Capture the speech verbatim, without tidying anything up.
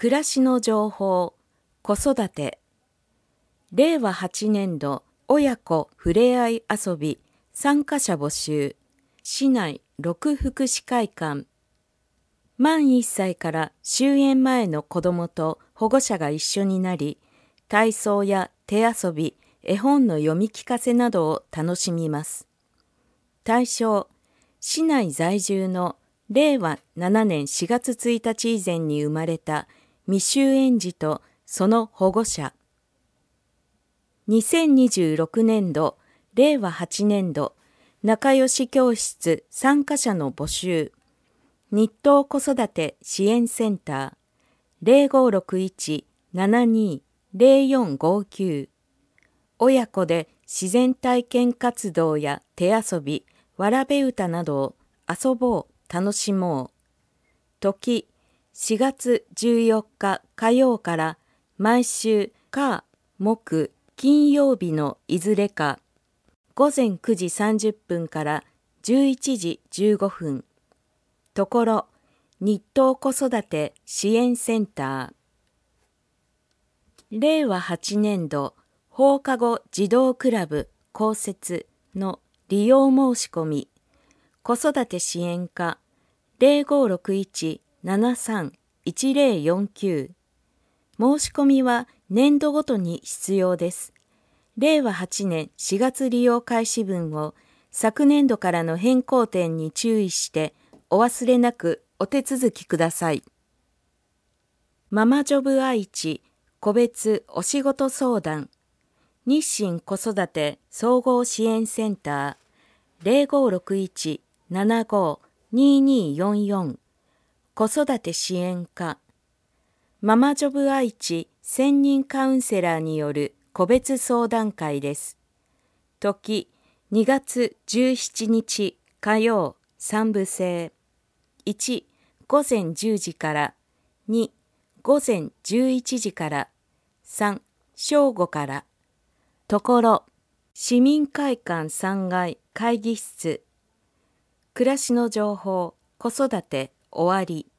暮らしの情報、子育て。れいわはちねんど親子ふれあい遊び参加者募集。市内ろく福祉会館。満いっさいから終園前の子どもと保護者が一緒になり、体操や手遊び、絵本の読み聞かせなどを楽しみます。対象、市内在住のれいわななねんしがつついたち以前に生まれた未就園児とその保護者。にせんにじゅうろくねんど、れいわはちねんど、仲良し教室参加者の募集。日東子育て支援センター ゼロごろくいち ななにゼロよんごきゅう。親子で自然体験活動や手遊び、わらべ歌などを遊ぼう、楽しもう。時、しがつじゅうよっか火曜から毎週火、木、金曜日のいずれか。ごぜんくじさんじゅっぷんからじゅういちじじゅうごふん。ところ、日東子育て支援センター。れいわはちねんど放課後児童クラブ公設の利用申し込み。子育て支援課 ゼロごろくいち ななさん いちゼロよんきゅう。申し込みは年度ごとに必要です。れいわはちねんしがつ利用開始分を昨年度からの変更点に注意してお忘れなくお手続きください。ママジョブ愛知個別お仕事相談。日清子育て総合支援センター ゼロごろくいち ななご にによんよん。子育て支援課。ママジョブ愛知専任カウンセラーによる個別相談会です。時、にがつじゅうしちにち火曜さんぶ制。いち、ごぜんじゅうじから。に、ごぜんじゅういちじから。さん、正午から。ところ、市民会館さんがい会議室。暮らしの情報、子育て終わり。